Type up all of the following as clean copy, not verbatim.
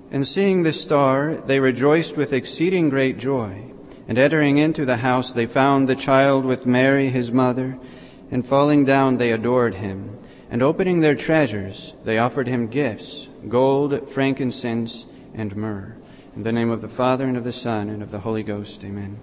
And seeing the star, they rejoiced with exceeding great joy. And entering into the house, they found the child with Mary, his mother, and falling down, they adored him. And opening their treasures, they offered him gifts, gold, frankincense, and myrrh. In the name of the Father, and of the Son, and of the Holy Ghost. Amen.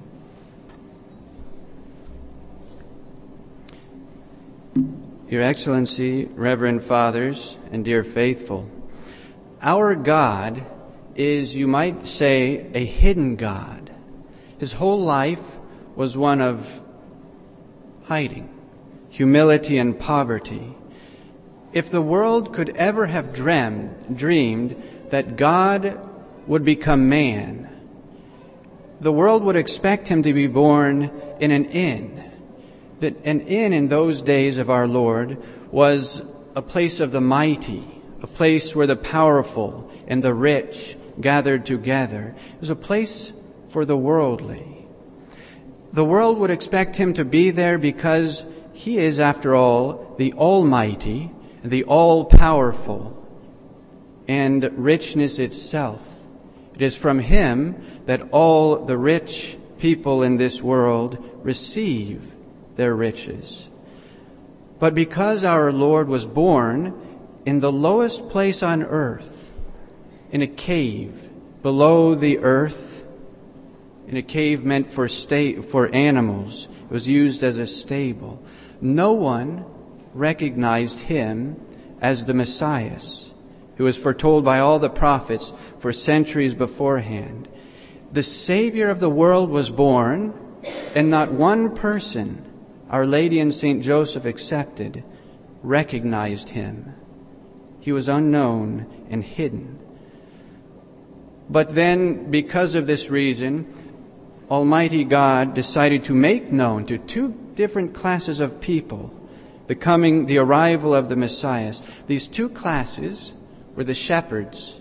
Your Excellency, Reverend Fathers, and dear faithful, our God is, you might say, a hidden God. His whole life was one of hiding, humility, and poverty. If the world could ever have dreamed that God would become man, the world would expect him to be born in an inn. That an inn in those days of our Lord was a place of the mighty, a place where the powerful and the rich gathered together. It was a place for the worldly. The world would expect him to be there because he is, after all, the Almighty, the all-powerful, and richness itself. It is from him that all the rich people in this world receive their riches. But because our Lord was born in the lowest place on earth, in a cave below the earth, in a cave meant for animals, it was used as a stable, no one recognized him as the Messiah, who was foretold by all the prophets for centuries beforehand. The Savior of the world was born, and not one person, Our Lady and St. Joseph excepted, recognized him. He was unknown and hidden. But then, because of this reason, Almighty God decided to make known to two different classes of people the arrival of the Messiah. These two classes were the shepherds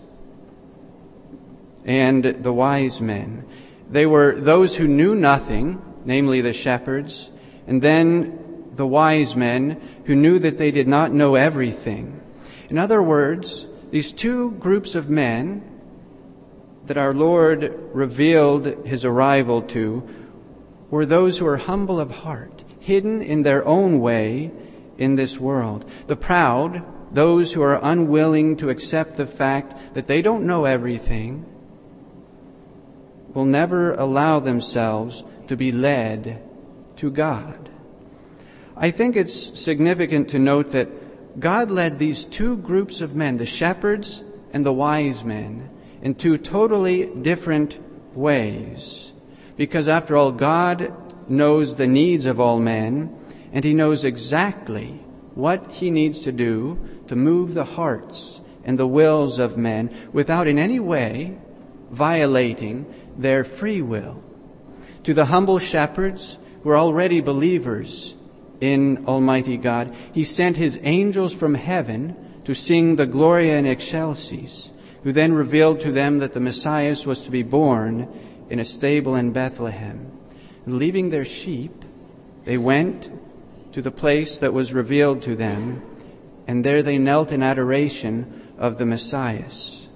and the wise men. They were those who knew nothing, namely the shepherds, and then the wise men who knew that they did not know everything. In other words, these two groups of men that our Lord revealed his arrival to were those who are humble of heart, hidden in their own way in this world. The proud, those who are unwilling to accept the fact that they don't know everything, will never allow themselves to be led to God. I think it's significant to note that God led these two groups of men, the shepherds and the wise men, in two totally different ways. Because after all, God knows the needs of all men, and he knows exactly what he needs to do to move the hearts and the wills of men without in any way violating their free will. To the humble shepherds who are already believers in Almighty God, he sent his angels from heaven to sing the Gloria in Excelsis, who then revealed to them that the Messiah was to be born in a stable in Bethlehem. And leaving their sheep, they went to the place that was revealed to them, and there they knelt in adoration of the Messiah.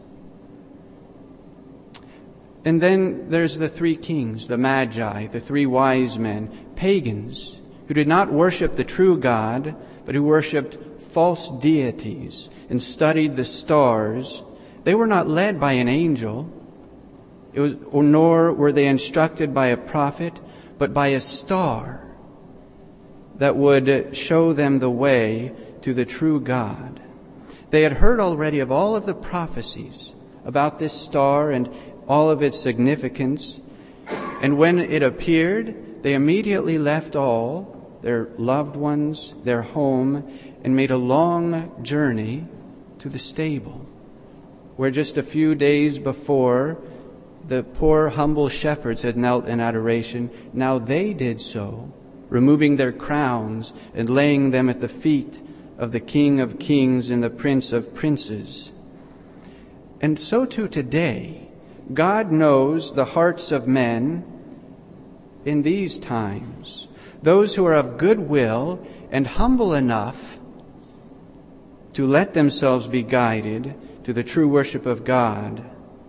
And then there's the three kings, the Magi, the three wise men, pagans, who did not worship the true God, but who worshipped false deities and studied the stars. They were not led by an angel, nor were they instructed by a prophet, but by a star that would show them the way to the true God. They had heard already of all of the prophecies about this star and all of its significance. And when it appeared, they immediately left all, their loved ones, their home, and made a long journey to the stable, where just a few days before the poor humble shepherds had knelt in adoration. Now they did so, removing their crowns and laying them at the feet of the King of Kings and the Prince of Princes. And so too today, God knows the hearts of men in these times, those who are of good will and humble enough to let themselves be guided to the true worship of God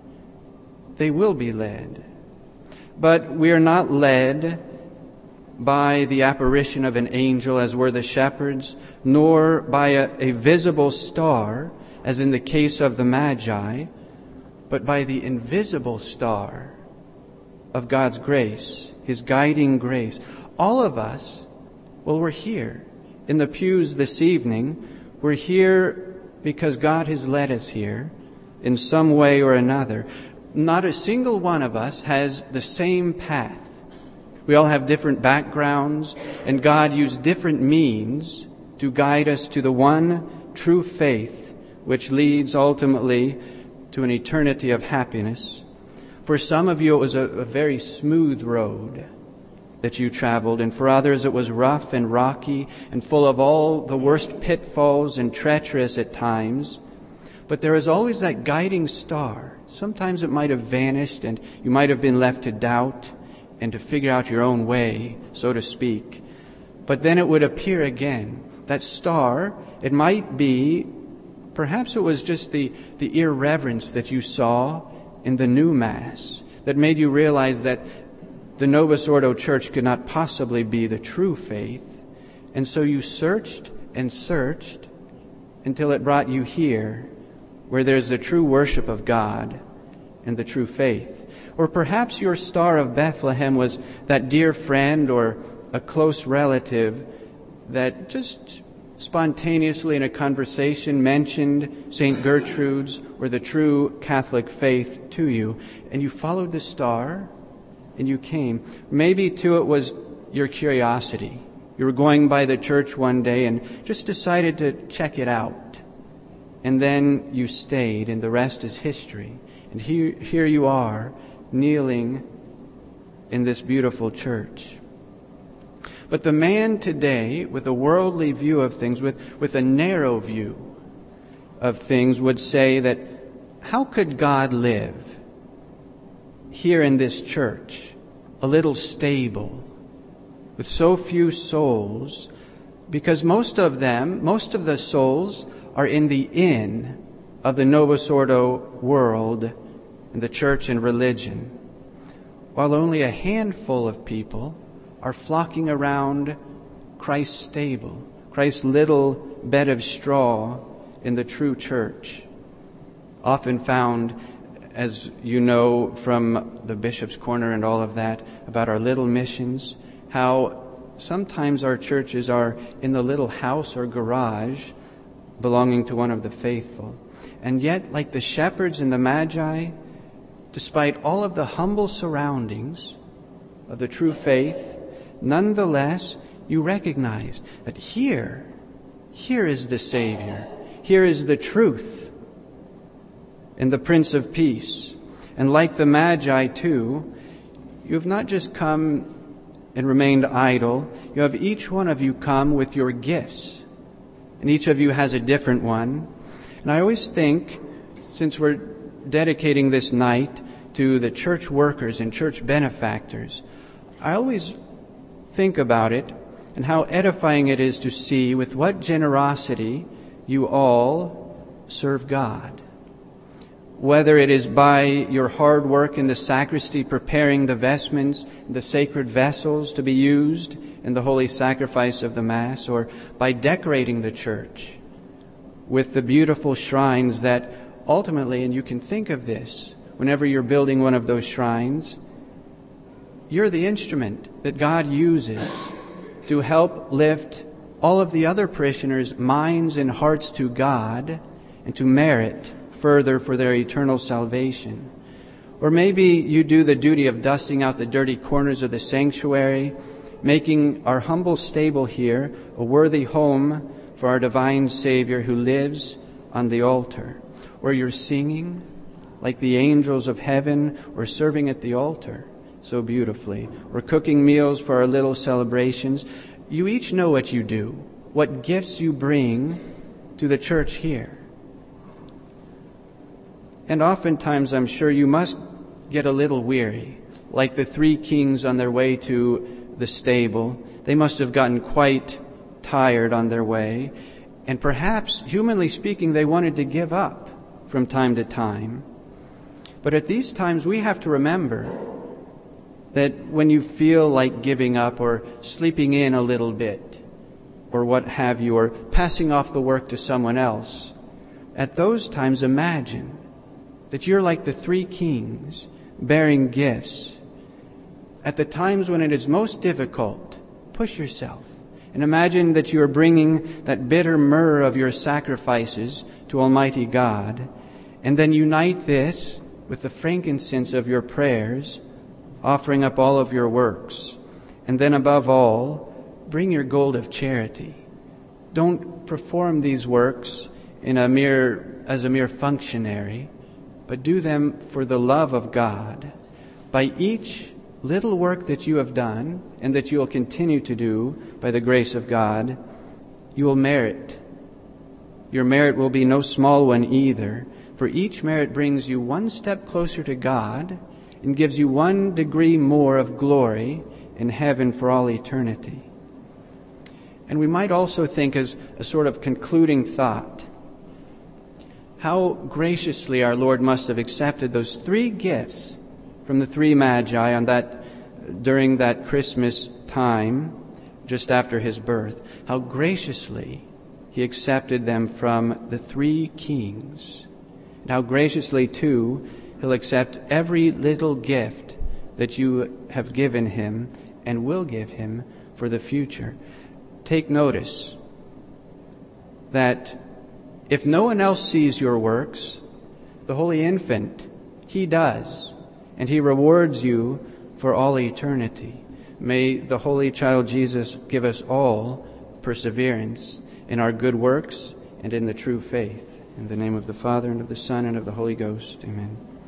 they will be led. But we are not led by the apparition of an angel as were the shepherds, nor by a visible star as in the case of the Magi, but by the invisible star of God's grace, His guiding grace. All of us, well, we're here in the pews this evening. We're here because God has led us here in some way or another. Not a single one of us has the same path. We all have different backgrounds, and God used different means to guide us to the one true faith, which leads ultimately to an eternity of happiness. For some of you, it was a very smooth road that you traveled, and for others it was rough and rocky and full of all the worst pitfalls and treacherous at times. But there is always that guiding star. Sometimes it might have vanished and you might have been left to doubt and to figure out your own way, so to speak. But then it would appear again. That star, it might be, perhaps it was just the irreverence that you saw in the new Mass that made you realize that the Novus Ordo Church could not possibly be the true faith. And so you searched and searched until it brought you here, where there's the true worship of God and the true faith. Or perhaps your star of Bethlehem was that dear friend or a close relative that just spontaneously in a conversation mentioned St. Gertrude's or the true Catholic faith to you, and you followed the star and you came. Maybe too it was your curiosity. You were going by the church one day and just decided to check it out. And then you stayed, and the rest is history. And here you are, kneeling in this beautiful church. But the man today, with a worldly view of things, with a narrow view of things, would say that how could God live here in this church, a little stable, with so few souls? Because most of the souls are in the inn of the Novus Ordo world and the church and religion, while only a handful of people are flocking around Christ's stable, Christ's little bed of straw in the true church. Often found, as you know from the Bishop's Corner and all of that, about our little missions, how sometimes our churches are in the little house or garage belonging to one of the faithful. And yet, like the shepherds and the Magi, despite all of the humble surroundings of the true faith, nonetheless, you recognize that here is the Savior. Here is the truth and the Prince of Peace. And like the Magi too, you have not just come and remained idle. You have each one of you come with your gifts. And each of you has a different one. And I always think, since we're dedicating this night to the church workers and church benefactors, I always think about it and how edifying it is to see with what generosity you all serve God. Whether it is by your hard work in the sacristy preparing the vestments, the sacred vessels to be used in the holy sacrifice of the Mass, or by decorating the church with the beautiful shrines that ultimately, and you can think of this whenever you're building one of those shrines, you're the instrument that God uses to help lift all of the other parishioners' minds and hearts to God and to merit further for their eternal salvation. Or maybe you do the duty of dusting out the dirty corners of the sanctuary, making our humble stable here a worthy home for our divine Savior who lives on the altar. Or you're singing like the angels of heaven, or serving at the altar so beautifully, or cooking meals for our little celebrations. You each know what you do, what gifts you bring to the church here. And oftentimes, I'm sure you must get a little weary, like the three kings on their way to the stable. They must have gotten quite tired on their way, and perhaps, humanly speaking, they wanted to give up from time to time. But at these times we have to remember that when you feel like giving up or sleeping in a little bit or what have you, or passing off the work to someone else, at those times imagine that you're like the three kings bearing gifts. At the times when it is most difficult, push yourself and imagine that you are bringing that bitter myrrh of your sacrifices to Almighty God, and then unite this with the frankincense of your prayers, offering up all of your works. And then above all, bring your gold of charity. Don't perform these works as a mere functionary, but do them for the love of God. By each little work that you have done and that you will continue to do by the grace of God, you will merit. Your merit will be no small one either, for each merit brings you one step closer to God and gives you 1 degree more of glory in heaven for all eternity. And we might also think, as a sort of concluding thought, how graciously our Lord must have accepted those 3 gifts from the 3 magi during that Christmas time, just after his birth. How graciously he accepted them from the 3 kings. And how graciously, too, he'll accept every little gift that you have given him and will give him for the future. Take notice that if no one else sees your works, the Holy Infant, he does, and he rewards you for all eternity. May the Holy Child Jesus give us all perseverance in our good works and in the true faith. In the name of the Father, and of the Son, and of the Holy Ghost. Amen.